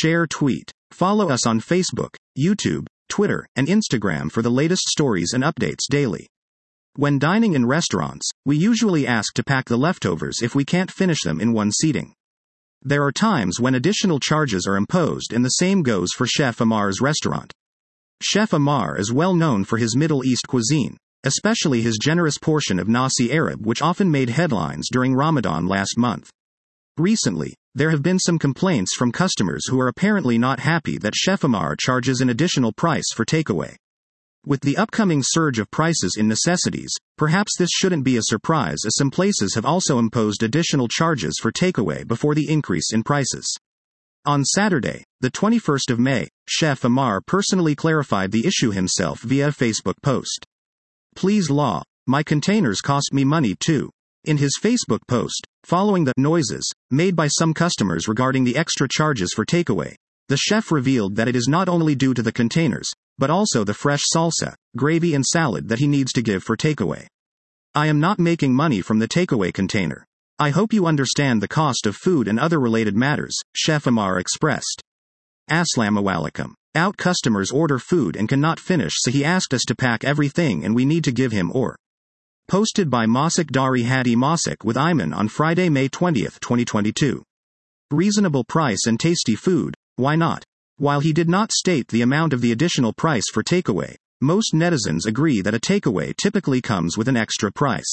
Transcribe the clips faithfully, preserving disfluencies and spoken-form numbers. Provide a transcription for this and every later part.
share, tweet. Follow us on Facebook, YouTube, Twitter, and Instagram for the latest stories and updates daily. When dining in restaurants, we usually ask to pack the leftovers if we can't finish them in one seating. There are times when additional charges are imposed, and the same goes for Chef Amar's restaurant. Chef Amar is well known for his Middle East cuisine, especially his generous portion of nasi Arab, which often made headlines during Ramadan last month. Recently, there have been some complaints from customers who are apparently not happy that Chef Amar charges an additional price for takeaway. With the upcoming surge of prices in necessities, perhaps this shouldn't be a surprise, as some places have also imposed additional charges for takeaway before the increase in prices. On Saturday, the twenty-first of May, Chef Amar personally clarified the issue himself via a Facebook post. "Please law, my containers cost me money too." In his Facebook post, following the noises made by some customers regarding the extra charges for takeaway, the chef revealed that it is not only due to the containers, but also the fresh salsa, gravy and salad that he needs to give for takeaway. "I am not making money from the takeaway container. I hope you understand the cost of food and other related matters," Chef Amar expressed. "Assalamualaikum. Out customers order food and cannot finish, so he asked us to pack everything and we need to give him or." Posted by Masak Dari Hadi Masak with Ayman on Friday, May twentieth, twenty twenty-two. Reasonable price and tasty food, why not? While he did not state the amount of the additional price for takeaway, most netizens agree that a takeaway typically comes with an extra price.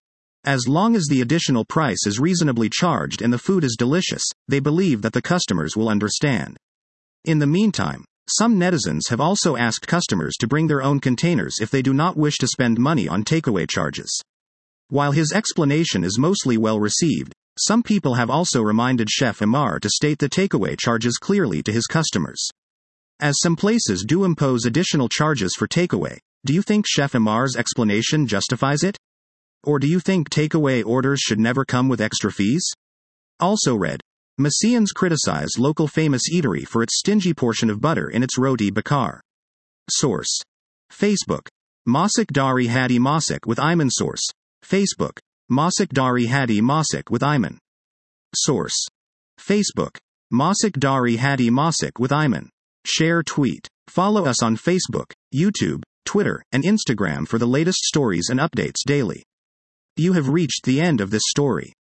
As long as the additional price is reasonably charged and the food is delicious, they believe that the customers will understand. In the meantime, some netizens have also asked customers to bring their own containers if they do not wish to spend money on takeaway charges. While his explanation is mostly well received, some people have also reminded Chef Amar to state the takeaway charges clearly to his customers. As some places do impose additional charges for takeaway, do you think Chef Amar's explanation justifies it? Or do you think takeaway orders should never come with extra fees? Also read, Massians criticize local famous eatery for its stingy portion of butter in its roti bakar. Source. Facebook. Masak Dari Hadi Masak with Ayman. Source. Facebook. Masak Dari Hadi Masak with Ayman. Source. Facebook. Masak Dari Hadi Masak with Ayman. Share, tweet. Follow us on Facebook, YouTube, Twitter, and Instagram for the latest stories and updates daily. You have reached the end of this story.